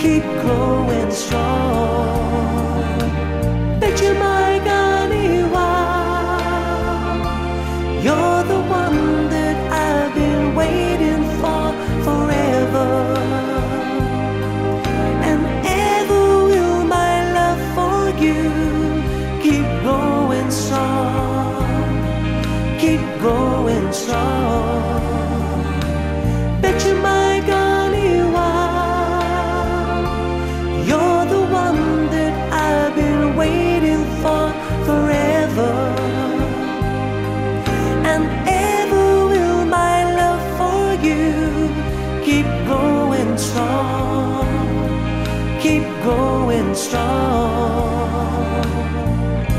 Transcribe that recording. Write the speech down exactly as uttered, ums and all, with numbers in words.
keep growing strong. Bet you my ganiwa, you're the one that I've been waiting for forever. And ever will my love for you keep growing strong, keep growing strong. Bet you my ganiwa, you're the one that I've been waiting for forever. And ever will my love for you keep growing strong, keep growing strong.